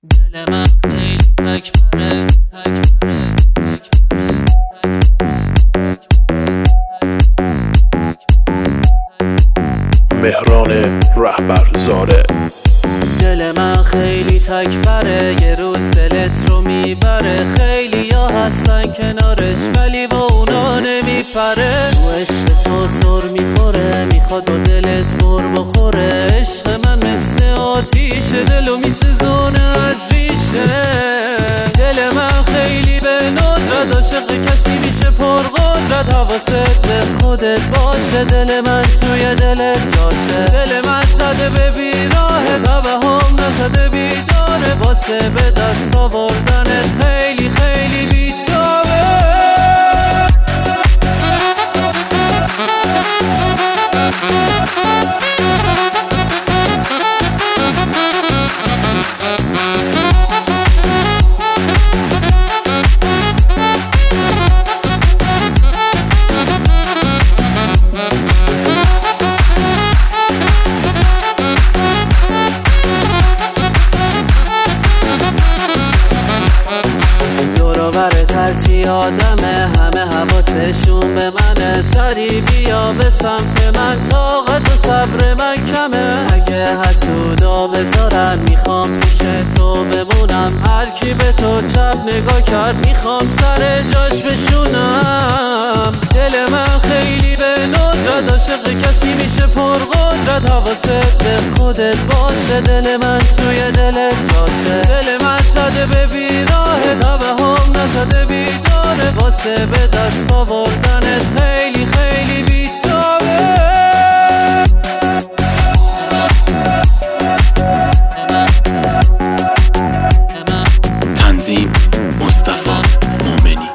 دل من خیلی تکبره، مهران رهبرزاده. دل من خیلی تکبره، یه روز دلت رو میبره. خیلی ها هستن کنارش ولی با اونا نمیپره. تو عشق تو سر میخوره، میخواد با دلت بر بخوره. عشق من مثل آتیش، دلو میسوزونه از ریشه. دل من خیلی به ندرت عاشق کسی میشه پرقدرت. حواست به خودت باشه، دل من توی دلت جاشه. دل من زده به بیراه، توهم نزده بیداره. واسه به دست آوردنت خیلی خیلی بیتابه. هرچی آدمه همه حواسشون به منه. سری بیا به سمت من، طاقت و صبر من کمه. اگه حسودا بذارن میخوام پیش تو بمونم. هر کی به تو چپ نگاه کرد میخوام سر جاش بشونم. دل من خیلی به ندرت عاشق کسی میشه پرقدرت. حواست به خودت باشه، دل من توی دلت جاشه. دل من زده به بیراه، توهم نزده بیداره. واسه به دست آوردنت خیلی خیلی بیتابه. تنظیم مصطفی مومنی.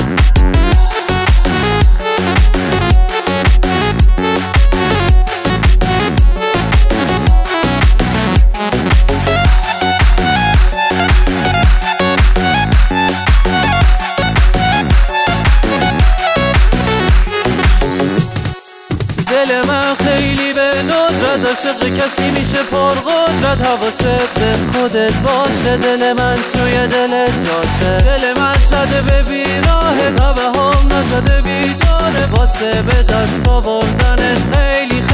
دل من خیلی به ندرت عاشق کسی میشه پرقدرت. حواست به خودت باشه، دل من توی دلت جاشه. دل من زده به بیراه، توهم نزده بیداره. واسه به دست آوردنت خیلی